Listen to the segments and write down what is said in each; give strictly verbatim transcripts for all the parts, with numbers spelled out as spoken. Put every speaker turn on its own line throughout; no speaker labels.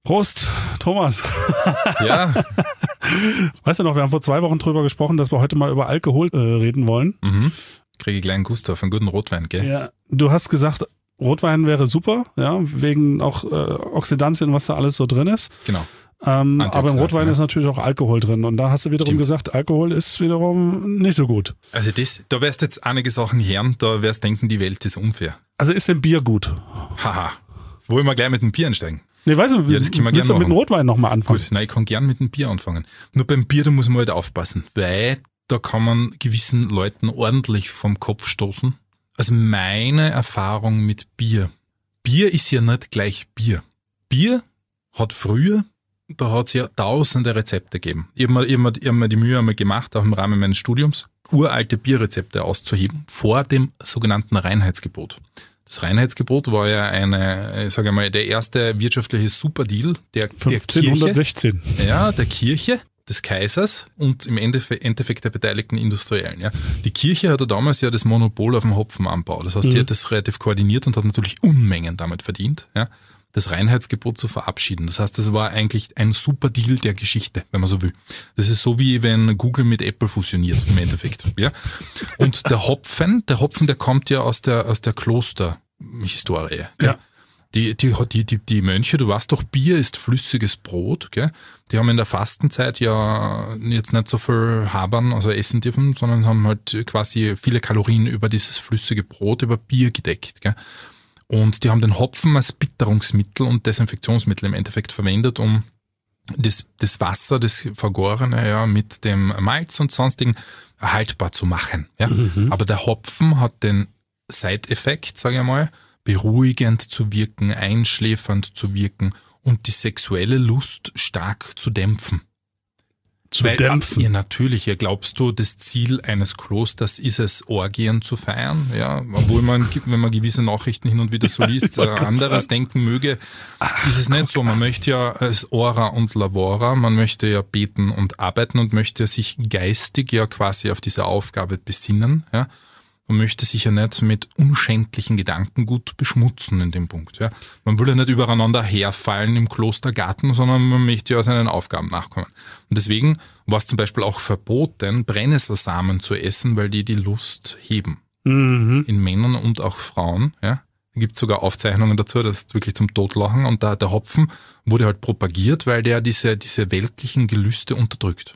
Prost, Thomas.
Ja.
Weißt du noch, wir haben vor zwei Wochen drüber gesprochen, dass wir heute mal über Alkohol äh, reden wollen.
Mhm. Kriege ich gleich einen Gustav, einen guten Rotwein, gell?
Ja. Du hast gesagt, Rotwein wäre super, ja, wegen auch äh, Oxidantien, was da alles so drin ist.
Genau.
Ähm, aber im Rotwein
ja.
ist natürlich auch Alkohol drin. Und da hast du wiederum
Stimmt.
gesagt, Alkohol ist wiederum nicht so gut.
Also das, da wirst du jetzt einige Sachen hören, da wirst du denken, die Welt ist unfair.
Also ist denn Bier gut?
Haha. Wollen wir gleich mit dem Bier einsteigen?
Nee, weißt du,
Ja, das können wir
willst du
gern
mit dem Rotwein nochmal anfangen?
Gut, nein, ich kann gern mit dem Bier anfangen. Nur beim Bier, da muss man halt aufpassen, weil da kann man gewissen Leuten ordentlich vom Kopf stoßen. Also meine Erfahrung mit Bier. Bier ist ja nicht gleich Bier. Bier hat früher, da hat es ja tausende Rezepte gegeben. Ich habe mir, ich hab mir, ich hab mir die Mühe einmal gemacht, auch im Rahmen meines Studiums, uralte Bierrezepte auszuheben, vor dem sogenannten Reinheitsgebot. Das Reinheitsgebot war ja eine, ich sage mal, der erste wirtschaftliche Superdeal der, der
fünfzehnhundertsechzehn.
Kirche, ja, der Kirche, des Kaisers und im Endeffekt, Endeffekt der beteiligten Industriellen. Ja. Die Kirche hatte damals ja das Monopol auf dem Hopfenanbau. Das heißt, mhm. die hat das relativ koordiniert und hat natürlich Unmengen damit verdient, ja, das Reinheitsgebot zu verabschieden. Das heißt, das war eigentlich ein Superdeal der Geschichte, wenn man so will. Das ist so wie wenn Google mit Apple fusioniert im Endeffekt. Ja. Und der Hopfen, der Hopfen, der kommt ja aus der, aus der Klosterhistorie.
Ja.
Die, die, die, die, die Mönche, du weißt doch, Bier ist flüssiges Brot, gell? Die haben in der Fastenzeit ja jetzt nicht so viel habern, also essen dürfen, sondern haben halt quasi viele Kalorien über dieses flüssige Brot, über Bier gedeckt, gell? Und die haben den Hopfen als Bitterungsmittel und Desinfektionsmittel im Endeffekt verwendet, um das, das Wasser, das Vergorene, ja, mit dem Malz und sonstigen haltbar zu machen, ja? Mhm. Aber der Hopfen hat den Side-Effekt, sage ich mal, beruhigend zu wirken, einschläfernd zu wirken und die sexuelle Lust stark zu dämpfen.
Zu
Weil,
dämpfen?
Ja, natürlich. Ja, glaubst du, das Ziel eines Klosters ist es, Orgien zu feiern? Ja, obwohl man, wenn man gewisse Nachrichten hin und wieder so liest, äh, anderes denken möge, Ach, ist es nicht Gott. so. Man möchte ja als Ora und Lavora, man möchte ja beten und arbeiten und möchte sich geistig ja quasi auf diese Aufgabe besinnen, ja. Man möchte sich ja nicht mit unschändlichen Gedankengut beschmutzen in dem Punkt. Ja. Man will ja nicht übereinander herfallen im Klostergarten, sondern man möchte ja seinen Aufgaben nachkommen. Und deswegen war es zum Beispiel auch verboten, Brennnesselsamen zu essen, weil die die Lust heben. Mhm. In Männern und auch Frauen. Ja. Da gibt es sogar Aufzeichnungen dazu, das ist wirklich zum Totlachen. Und da, der Hopfen wurde halt propagiert, weil der diese, diese weltlichen Gelüste unterdrückt.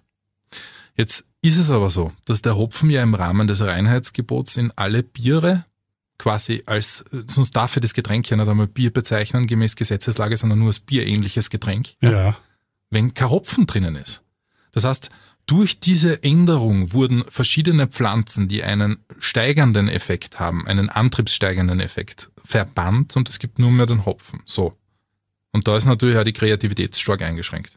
Jetzt ist es aber so, dass der Hopfen ja im Rahmen des Reinheitsgebots in alle Biere quasi als, sonst darf er das Getränk ja nicht einmal Bier bezeichnen, gemäß Gesetzeslage, sondern nur als bierähnliches Getränk,
ja.
wenn kein Hopfen drinnen ist. Das heißt, durch diese Änderung wurden verschiedene Pflanzen, die einen steigernden Effekt haben, einen antriebssteigernden Effekt, verbannt und es gibt nur mehr den Hopfen. So. Und da ist natürlich auch die Kreativität stark eingeschränkt.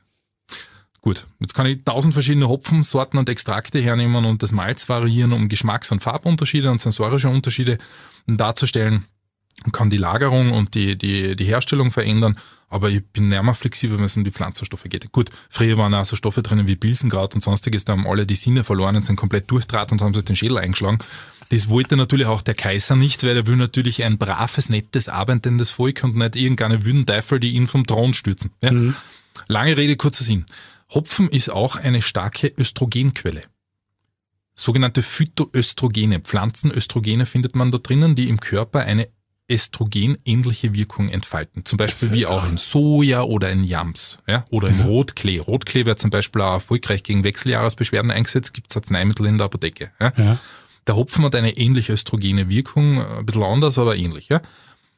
Gut, jetzt kann ich tausend verschiedene Hopfensorten und Extrakte hernehmen und das Malz variieren, um Geschmacks- und Farbunterschiede und sensorische Unterschiede darzustellen. Man kann die Lagerung und die, die, die Herstellung verändern, aber ich bin nicht mehr flexibel, wenn es um die Pflanzenstoffe geht. Gut, früher waren auch so Stoffe drinnen wie Pilsenkraut und sonstiges, da haben alle die Sinne verloren und sind komplett durchdraht und haben sich den Schädel eingeschlagen. Das wollte natürlich auch der Kaiser nicht, weil er will natürlich ein braves, nettes, arbeitendes Volk und nicht irgendeine wüden Teufel, die ihn vom Thron stürzen. Ja? Mhm. Lange Rede, kurzer Sinn. Hopfen ist auch eine starke Östrogenquelle. Sogenannte Phytoöstrogene, Pflanzenöstrogene findet man da drinnen, die im Körper eine östrogenähnliche Wirkung entfalten. Zum Beispiel wie auch in Soja oder in Yams, ja, oder im ja. Rotklee. Rotklee wird zum Beispiel auch erfolgreich gegen Wechseljahresbeschwerden eingesetzt, gibt es Arzneimittel in der Apotheke. Ja. Ja. Der Hopfen hat eine ähnliche östrogene Wirkung, ein bisschen anders, aber ähnlich. Ja.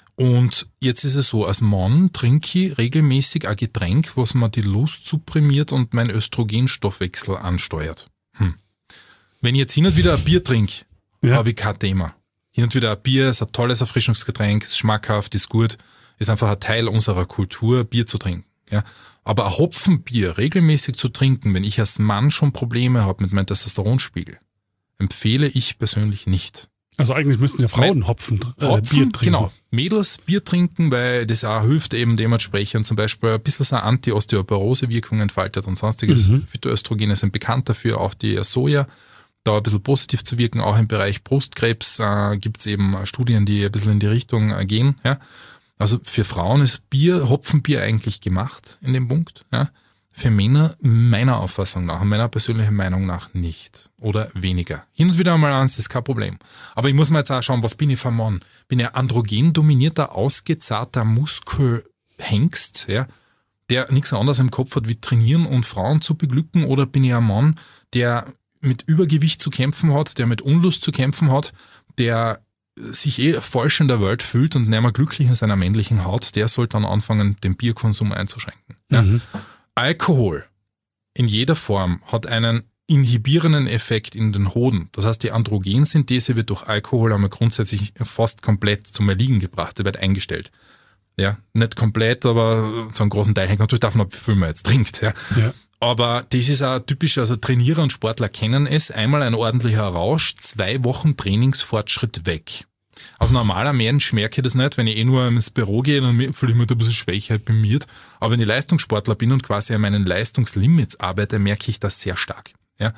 Und jetzt ist es so, als Mann trinke ich regelmäßig ein Getränk, was mir die Lust supprimiert und meinen Östrogenstoffwechsel ansteuert. Hm. Wenn ich jetzt hin und wieder ein Bier trinke, ja. habe ich kein Thema. Hin und wieder ein Bier ist ein tolles Erfrischungsgetränk, ist schmackhaft, ist gut, ist einfach ein Teil unserer Kultur, Bier zu trinken. Ja. Aber ein Hopfenbier regelmäßig zu trinken, wenn ich als Mann schon Probleme habe mit meinem Testosteronspiegel, empfehle ich persönlich nicht.
Also eigentlich müssten ja Frauen Hopfen, äh, Hopfen Bier trinken.
Genau, Mädels Bier trinken, weil das auch hilft eben dementsprechend zum Beispiel ein bisschen so Anti-Osteoporose-Wirkung entfaltet und sonstiges. Mhm. Phytoöstrogene sind bekannt dafür, auch die Soja, da ein bisschen positiv zu wirken. Auch im Bereich Brustkrebs äh, gibt es eben Studien, die ein bisschen in die Richtung äh, gehen. Ja. Also für Frauen ist Bier, Hopfenbier eigentlich gemacht in dem Punkt. Ja. Für Männer meiner Auffassung nach, meiner persönlichen Meinung nach nicht oder weniger. Hin und wieder einmal eins ist kein Problem. Aber ich muss mir jetzt auch schauen, was bin ich für ein Mann? Bin ich ein androgen dominierter, ausgezahrter Muskelhengst, ja, der nichts anderes im Kopf hat, wie trainieren und Frauen zu beglücken? Oder bin ich ein Mann, der mit Übergewicht zu kämpfen hat, der mit Unlust zu kämpfen hat, der sich eh falsch in der Welt fühlt und nicht mehr glücklich in seiner männlichen Haut, der sollte dann anfangen, den Bierkonsum einzuschränken. Ja.
Mhm.
Alkohol in jeder Form hat einen inhibierenden Effekt in den Hoden. Das heißt, die Androgensynthese wird durch Alkohol einmal grundsätzlich fast komplett zum Erliegen gebracht, sie wird eingestellt. Ja, nicht komplett, aber zu einem großen Teil hängt natürlich davon ab, wie viel man jetzt trinkt. Ja.
Ja.
Aber das ist auch typisch, also Trainierer und Sportler kennen es, einmal ein ordentlicher Rausch, zwei Wochen Trainingsfortschritt weg. Als normaler Mensch merke ich das nicht, wenn ich eh nur ins Büro gehe und fühle ich mich da ein bisschen Schwächheit bei mir. Aber wenn ich Leistungssportler bin und quasi an meinen Leistungslimits arbeite, merke ich das sehr stark. Ja.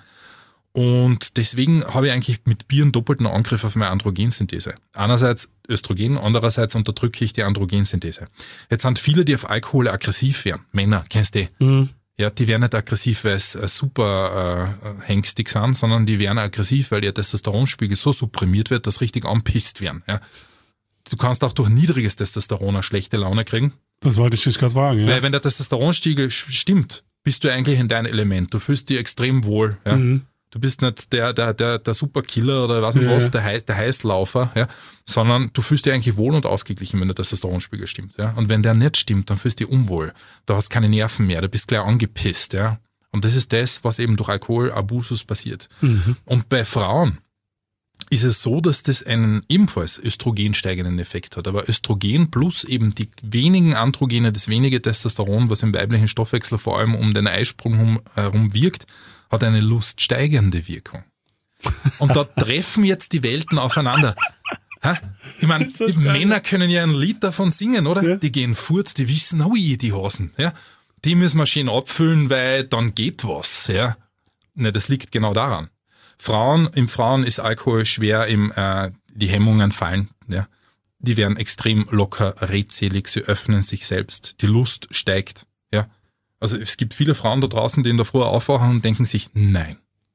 Und deswegen habe ich eigentlich mit Bier einen doppelten Angriff auf meine Androgensynthese. Einerseits Östrogen, andererseits unterdrücke ich die Androgensynthese. Jetzt sind viele, die auf Alkohol aggressiv werden. Männer, kennst du die?
Mhm.
Ja, die werden nicht aggressiv, weil sie super äh, hängstig sind, sondern die werden aggressiv, weil ihr Testosteronspiegel so supprimiert wird, dass richtig anpisst werden. Ja. Du kannst auch durch niedriges Testosteron eine schlechte Laune kriegen.
Das wollte ich dich gerade fragen, ja.
Weil wenn der Testosteronspiegel stimmt, bist du eigentlich in deinem Element. Du fühlst dich extrem wohl. Ja.
Mhm.
Du bist nicht der, der, der, der Superkiller oder was und
ja,
was,
ja.
der, Heiß, der Heißlaufer, ja, sondern du fühlst dich eigentlich wohl und ausgeglichen, wenn der Testosteronspiegel stimmt. Ja. Und wenn der nicht stimmt, dann fühlst du dich unwohl. Du hast keine Nerven mehr, du bist gleich angepisst. Ja. Und das ist das, was eben durch Alkoholabusus passiert.
Mhm.
Und bei Frauen ist es so, dass das einen ebenfalls östrogensteigenden Effekt hat. Aber Östrogen plus eben die wenigen Androgene, das wenige Testosteron, was im weiblichen Stoffwechsel vor allem um den Eisprung herum wirkt, hat eine luststeigernde Wirkung. Und da treffen jetzt die Welten aufeinander. Ha? Ich meine, die Männer können ja ein Lied davon singen, oder? Ja. Die gehen fort, die wissen, ui, die Hasen. Ja? Die müssen wir schön abfüllen, weil dann geht was. Ja? Ne, das liegt genau daran. Frauen, im Frauen ist Alkohol schwer, im, äh, die Hemmungen fallen. Ja? Die werden extrem locker, redselig, sie öffnen sich selbst. Die Lust steigt. Ja? Also es gibt viele Frauen da draußen, die in der Früh aufwachen und denken sich, nein,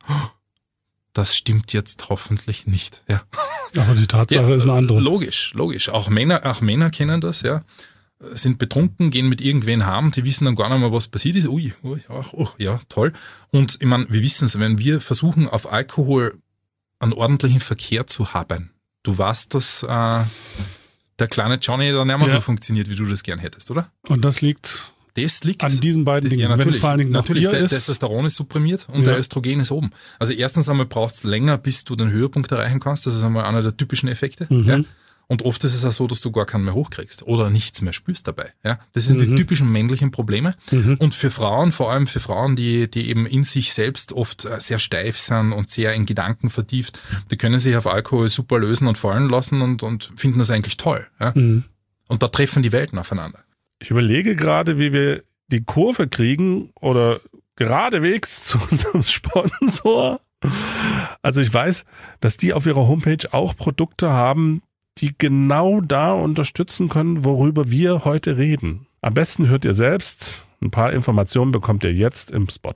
das stimmt jetzt hoffentlich nicht. Ja.
Aber die Tatsache ja, ist eine andere.
Logisch, logisch. Auch Männer, auch Männer kennen das, ja. Sind betrunken, gehen mit irgendwen heim, die wissen dann gar nicht mehr, was passiert ist. Ui, ui ach, oh, ja, toll. Und ich meine, wir wissen es, wenn wir versuchen, auf Alkohol einen ordentlichen Verkehr zu haben, du weißt, dass äh, der kleine Johnny da nicht mehr ja. so funktioniert, wie du das gern hättest, oder?
Und das liegt...
Das liegt
an diesen beiden Dingen.
Ja, natürlich,
wenn es vor allen Dingen noch
natürlich
Bier
der
ist.
Testosteron ist supprimiert und
ja.
der Östrogen ist oben. Also erstens einmal braucht es länger, bis du den Höhepunkt erreichen kannst. Das ist einmal einer der typischen Effekte.
Mhm.
Ja. Und oft ist es auch so, dass du gar keinen mehr hochkriegst oder nichts mehr spürst dabei. Ja. Das sind
mhm.
die typischen männlichen Probleme.
Mhm.
Und für Frauen, vor allem für Frauen, die, die eben in sich selbst oft sehr steif sind und sehr in Gedanken vertieft, die können sich auf Alkohol super lösen und fallen lassen und, und finden das eigentlich toll. Ja.
Mhm.
Und da treffen die Welten aufeinander.
Ich überlege gerade, wie wir die Kurve kriegen oder geradewegs zu unserem Sponsor. Also ich weiß, dass die auf ihrer Homepage auch Produkte haben, die genau da unterstützen können, worüber wir heute reden. Am besten hört ihr selbst. Ein paar Informationen bekommt ihr jetzt im Spot.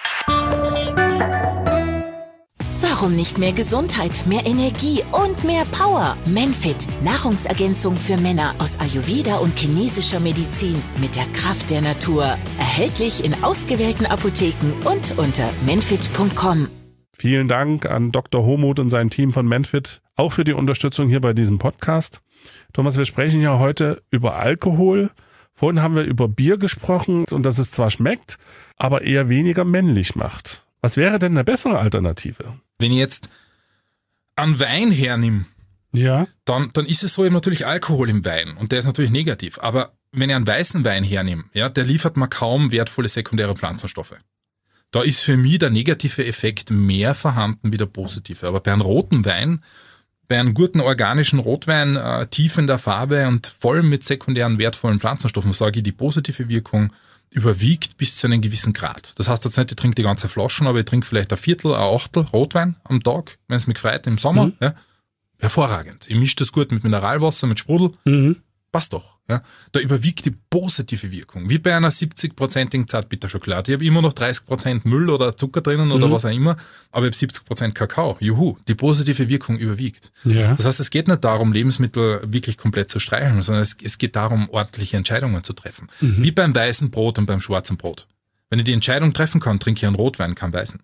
Warum nicht mehr Gesundheit, mehr Energie und mehr Power? Manfit, Nahrungsergänzung für Männer aus Ayurveda und chinesischer Medizin mit der Kraft der Natur. Erhältlich in ausgewählten Apotheken und unter manfit punkt com.
Vielen Dank an Doktor Homuth und sein Team von Manfit, auch für die Unterstützung hier bei diesem Podcast. Thomas, wir sprechen ja heute über Alkohol. Vorhin haben wir über Bier gesprochen und dass es zwar schmeckt, aber eher weniger männlich macht. Was wäre denn eine bessere Alternative?
Wenn ich jetzt einen Wein hernehme,
ja.
dann, dann ist es so eben natürlich Alkohol im Wein und der ist natürlich negativ. Aber wenn ich einen weißen Wein hernehme, ja, der liefert mir kaum wertvolle sekundäre Pflanzenstoffe. Da ist für mich der negative Effekt mehr vorhanden wie der positive. Aber bei einem roten Wein, bei einem guten organischen Rotwein, äh, tief in der Farbe und voll mit sekundären wertvollen Pflanzenstoffen, sage ich, die positive Wirkung überwiegt bis zu einem gewissen Grad. Das heißt jetzt nicht, ich trinke die ganze Flaschen, aber ich trinke vielleicht ein Viertel, ein Achtel Rotwein am Tag, wenn es mich freut, im Sommer. Mhm. Ja, hervorragend. Ich mische das gut mit Mineralwasser, mit Sprudel.
Mhm.
Passt doch. Ja? Da überwiegt die positive Wirkung. Wie bei einer siebzig-prozentigen Zartbitterschokolade. Ich habe immer noch dreißig Prozent Müll oder Zucker drinnen oder
Mhm.
was auch immer, aber ich habe siebzig Prozent Kakao. Juhu, die positive Wirkung überwiegt.
Ja.
Das heißt, es geht nicht darum, Lebensmittel wirklich komplett zu streicheln, sondern es, es geht darum, ordentliche Entscheidungen zu treffen.
Mhm.
Wie beim weißen Brot und beim schwarzen Brot. Wenn ich die Entscheidung treffen kann, trinke ich einen Rotwein, keinen weißen.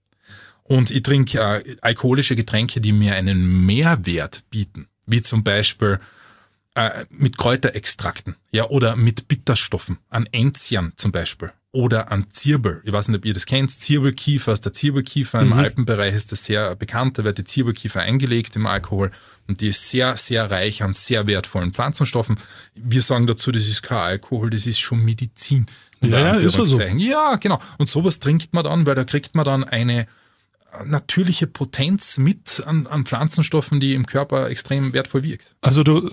Und ich trinke äh, alkoholische Getränke, die mir einen Mehrwert bieten, wie zum Beispiel äh, mit Kräuterextrakten, ja, oder mit Bitterstoffen, an Enzian zum Beispiel, oder an Zirbel. Ich weiß nicht, ob ihr das kennt, Zirbelkiefer aus der Zirbelkiefer. Im
Mhm.
Alpenbereich ist das sehr bekannt, da wird die Zirbelkiefer eingelegt im Alkohol und die ist sehr, sehr reich an sehr wertvollen Pflanzenstoffen. Wir sagen dazu, das ist kein Alkohol, das ist schon Medizin. Unter
Ja, ja, ist ja so.
Anführungszeichen. Ja, genau. Und sowas trinkt man dann, weil da kriegt man dann eine natürliche Potenz mit an, an Pflanzenstoffen, die im Körper extrem wertvoll wirkt.
Also du,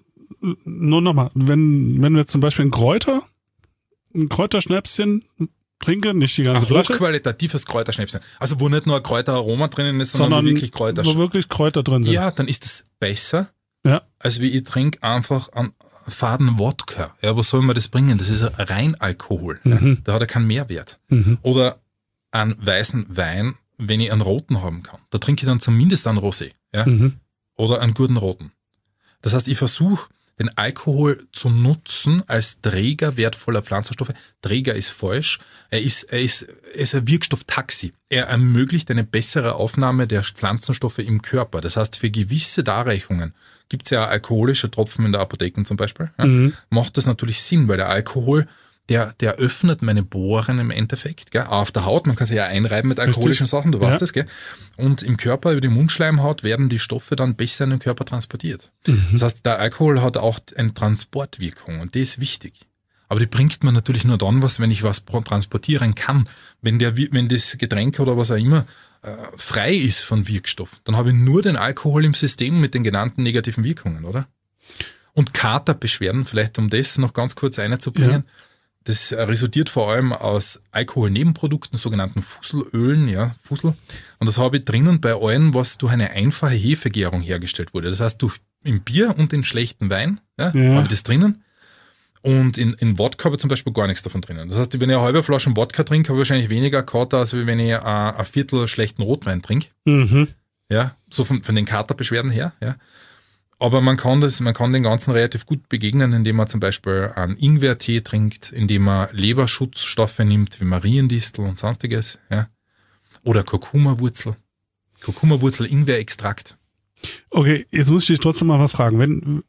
nur nochmal, wenn, wenn wir zum Beispiel ein Kräuter, ein Kräuterschnäpschen trinken, nicht die ganze
Ein
Flasche,
hochqualitatives Kräuterschnäpschen. Also wo nicht nur ein Kräuteraroma drinnen ist, sondern,
sondern
wo wirklich Kräuter.
wo wirklich Kräuter drin sind.
Ja, dann ist es besser,
Ja.
als wie ich trinke einfach einen faden Wodka. Ja, was soll mir das bringen? Das ist rein Alkohol.
Mhm.
Ja, da hat er keinen Mehrwert.
Mhm.
Oder einen weißen Wein, wenn ich einen roten haben kann. Da trinke ich dann zumindest einen Rosé. Ja?
Mhm.
Oder einen guten roten. Das heißt, ich versuche, den Alkohol zu nutzen als Träger wertvoller Pflanzenstoffe. Träger ist falsch. Er ist, er ist, er ist ein Wirkstofftaxi. Er ermöglicht eine bessere Aufnahme der Pflanzenstoffe im Körper. Das heißt, für gewisse Darreichungen gibt es ja alkoholische Tropfen in der Apotheke zum Beispiel. Ja,
Mhm.
macht das natürlich Sinn, weil der Alkohol, der, der öffnet meine Poren im Endeffekt. Gell? Auch auf der Haut, man kann sich ja einreiben mit alkoholischen
Richtig.
Sachen, du weißt
Ja.
das. Gell? Und im Körper, über die Mundschleimhaut, werden die Stoffe dann besser in den Körper transportiert.
Mhm.
Das heißt, der Alkohol hat auch eine Transportwirkung und die ist wichtig. Aber die bringt mir natürlich nur dann was, wenn ich was pro- transportieren kann. Wenn, der, Vi- wenn das Getränk oder was auch immer äh, frei ist von Wirkstoff, dann habe ich nur den Alkohol im System mit den genannten negativen Wirkungen, oder? Und Katerbeschwerden, vielleicht um das noch ganz kurz einzubringen, das äh, resultiert vor allem aus Alkoholnebenprodukten, sogenannten Fusselölen, ja, Fussel. Und das habe ich drinnen bei allem, was durch eine einfache Hefegärung hergestellt wurde. Das heißt, durch im Bier und in schlechten Wein ja,
Ja.
habe ich das drinnen. Und in, in Wodka habe ich zum Beispiel gar nichts davon drinnen. Das heißt, wenn ich eine halbe Flasche Wodka trinke, habe ich wahrscheinlich weniger Kater, als wenn ich äh, ein Viertel schlechten Rotwein trinke.
Mhm.
Ja, so von, von den Katerbeschwerden her, ja. Aber man kann das, man kann den Ganzen relativ gut begegnen, indem man zum Beispiel einen Ingwertee trinkt, indem man Leberschutzstoffe nimmt, wie Mariendistel und sonstiges, ja. Oder Kurkuma-Wurzel. Kurkuma-Wurzel, Ingwerextrakt.
Okay, jetzt muss ich dich trotzdem mal was fragen. Wenn,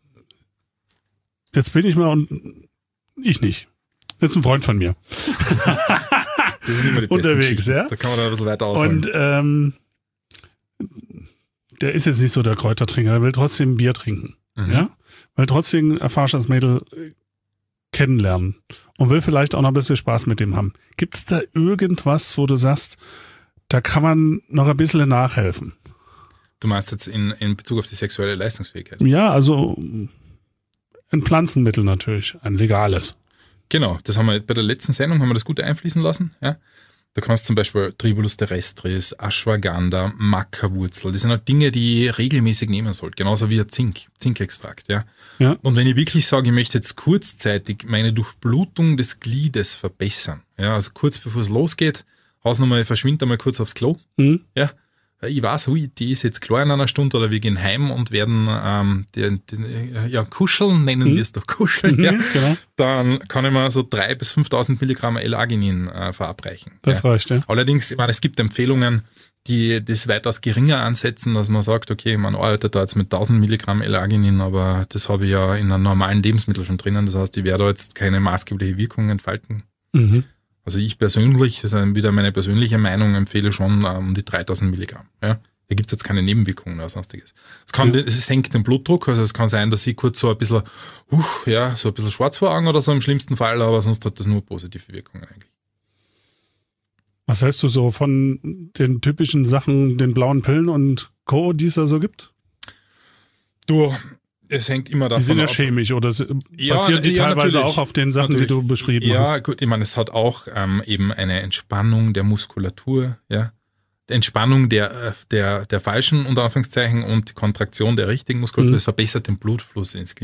jetzt bin ich mal und ich nicht. Das ist ein Freund von mir.
Das ist immer die besten
Unterwegs,
Geschichten.
ja.
Da kann man dann ein bisschen weiter ausholen.
Und ähm, der ist jetzt nicht so der Kräutertrinker, der will trotzdem Bier trinken.
Mhm.
Ja? Will trotzdem erfahrst das Mädel äh, kennenlernen und will vielleicht auch noch ein bisschen Spaß mit dem haben. Gibt es da irgendwas, wo du sagst, da kann man noch ein bisschen nachhelfen?
Du meinst jetzt in, in Bezug auf die sexuelle Leistungsfähigkeit?
Ja, also ein Pflanzenmittel natürlich, ein legales.
Genau, das haben wir bei der letzten Sendung haben wir das gut einfließen lassen. Ja. Da kannst du zum Beispiel Tribulus terrestris, Ashwagandha, Maca-Wurzel. Das sind halt Dinge, die ich regelmäßig nehmen sollte. Genauso wie ein Zink, Zinkextrakt. Ja.
Ja.
Und wenn ich wirklich sage, ich möchte jetzt kurzzeitig meine Durchblutung des Gliedes verbessern, ja, also kurz bevor es losgeht, Hausnummer, verschwindet einmal kurz aufs Klo.
Hm?
Ja. Ich weiß, ui, die ist jetzt klar in einer Stunde oder wir gehen heim und werden ähm, die, die, ja, kuscheln, nennen
Mhm.
wir es doch kuscheln. Ja.
Mhm, genau.
Dann kann ich mir so dreitausend bis fünftausend Milligramm L-Arginin äh, verabreichen.
Das
ja.
reicht, ja.
Allerdings, ich meine, es gibt Empfehlungen, die das weitaus geringer ansetzen, dass man sagt, okay, man arbeitet da jetzt mit tausend Milligramm L-Arginin, aber das habe ich ja in einem normalen Lebensmittel schon drinnen. Das heißt, ich werde da jetzt keine maßgebliche Wirkung entfalten.
Mhm.
Also ich persönlich, das ist wieder meine persönliche Meinung, empfehle schon um ähm, die dreitausend Milligramm. Ja? Da gibt es jetzt keine Nebenwirkungen oder sonstiges. Es, kann,
Ja.
es senkt den Blutdruck, also es kann sein, dass ich kurz so ein bisschen, uh, ja, so ein bisschen schwarz vor Augen oder so im schlimmsten Fall, aber sonst hat das nur positive Wirkungen eigentlich.
Was hältst du so von den typischen Sachen, den blauen Pillen und Co., die es da so gibt?
Du, es hängt immer davon
Die sind ja
ab.
chemisch oder s-
Ja,
basieren die
ja,
teilweise
natürlich.
auch auf den Sachen,
Natürlich.
die du beschrieben
Ja,
hast?
gut, ich meine, es hat auch ähm, eben eine Entspannung der Muskulatur, ja. Die Entspannung der, äh, der, der falschen, unter Anführungszeichen, und die Kontraktion der richtigen Muskulatur.
Mhm.
Es verbessert den Blutfluss ins Glied.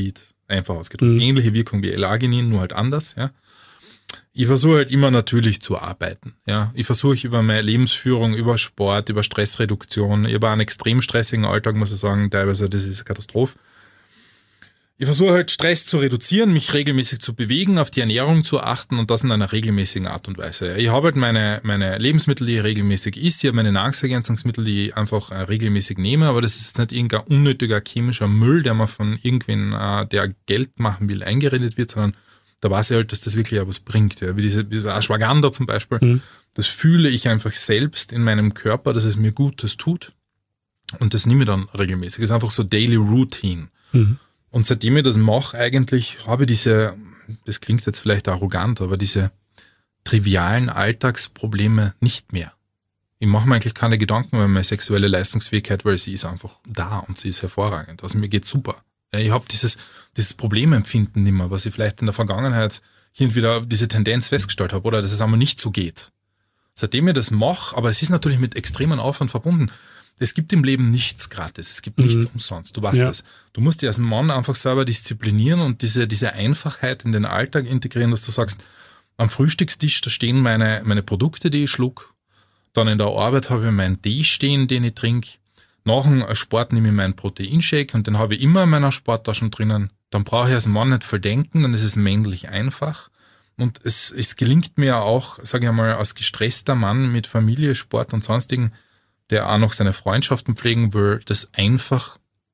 einfach ausgedrückt.
Mhm.
Ähnliche Wirkung wie L-Arginin, nur halt anders. Ja. Ich versuche halt immer natürlich zu arbeiten. Ja. Ich versuche über meine Lebensführung, über Sport, über Stressreduktion, über einen extrem stressigen Alltag, muss ich sagen, teilweise das ist eine Katastrophe. Ich versuche halt Stress zu reduzieren, mich regelmäßig zu bewegen, auf die Ernährung zu achten und das in einer regelmäßigen Art und Weise. Ich habe halt meine, meine Lebensmittel, die ich regelmäßig esse, ich habe meine Nahrungsergänzungsmittel, die ich einfach äh, regelmäßig nehme, aber das ist jetzt nicht irgendein unnötiger chemischer Müll, der man von irgendwen, äh, der Geld machen will, eingeredet wird, sondern da weiß ich halt, dass das wirklich auch was bringt. Ja. Wie diese, diese Ashwagandha zum Beispiel, mhm. das fühle ich einfach selbst in meinem Körper, dass es mir Gutes tut und das nehme ich dann regelmäßig. Das ist einfach so Daily Routine. Mhm. Und seitdem ich das mache, eigentlich habe ich diese, das klingt jetzt vielleicht arrogant, aber diese trivialen Alltagsprobleme nicht mehr. Ich mache mir eigentlich keine Gedanken über meine sexuelle Leistungsfähigkeit, weil sie ist einfach da und sie ist hervorragend. Also mir geht's super. Ich habe dieses, dieses Problemempfinden nicht mehr, was ich vielleicht in der Vergangenheit hin und wieder diese Tendenz festgestellt habe, oder dass es einmal nicht so geht. Seitdem ich das mache, aber es ist natürlich mit extremen Aufwand verbunden. Es gibt im Leben nichts gratis, es gibt mhm. nichts umsonst, du weißt ja. das. Du musst dich als Mann einfach selber disziplinieren und diese, diese Einfachheit in den Alltag integrieren, dass du sagst, am Frühstückstisch, da stehen meine, meine Produkte, die ich schluck. Dann in der Arbeit habe ich meinen Tee stehen, den ich trinke. Nach dem Sport nehme ich meinen Proteinshake und den habe ich immer in meiner Sporttasche drinnen. Dann brauche ich als Mann nicht viel denken, dann ist es männlich einfach. Und es, es gelingt mir auch, sage ich einmal, als gestresster Mann mit Familie, Sport und sonstigen, der auch noch seine Freundschaften pflegen will, das einfach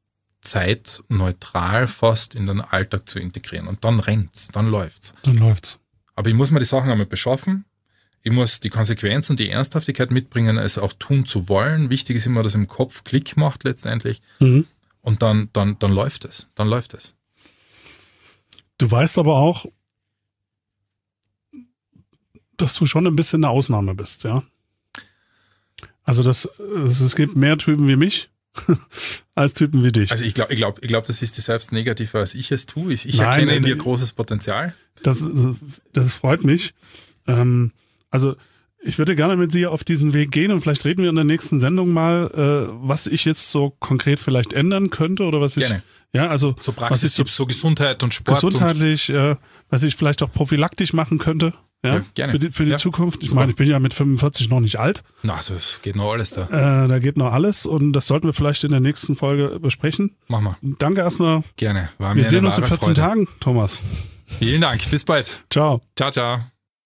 zeitneutral fast in den Alltag zu integrieren. Und dann rennt's, dann läuft's.
Dann läuft's.
Aber ich muss mir die Sachen einmal beschaffen. Ich muss die Konsequenz und die Ernsthaftigkeit mitbringen, es auch tun zu wollen. Wichtig ist immer, dass im Kopf Klick macht letztendlich. Mhm. Und dann, dann, dann läuft es. Dann läuft es.
Du weißt aber auch, dass du schon ein bisschen eine Ausnahme bist, ja? Also das, es gibt mehr Typen wie mich als Typen wie dich.
Also ich glaube, ich glaube, ich glaube, das ist dir selbst negativer, als ich es tue. Ich, ich Nein, erkenne in dir großes Potenzial.
Das, das freut mich. Ähm, also ich würde gerne mit dir auf diesen Weg gehen und vielleicht reden wir in der nächsten Sendung mal, äh, was ich jetzt so konkret vielleicht ändern könnte oder was ich...
Gerne.
Ja, also
so Praxistipps, so, so Gesundheit und Sport.
Gesundheitlich, und äh, was ich vielleicht auch prophylaktisch machen könnte. Ja, ja, gerne. Für die, für die ja, Zukunft. Ich super. meine, ich bin ja mit fünfundvierzig noch nicht alt.
Na, das geht noch alles da.
Äh, da geht noch alles und das sollten wir vielleicht in der nächsten Folge besprechen.
Mach mal.
Danke erstmal.
Gerne.
War mir wir sehen uns in vierzehn Freude. Tagen, Thomas.
Vielen Dank. Bis bald.
Ciao.
Ciao, ciao.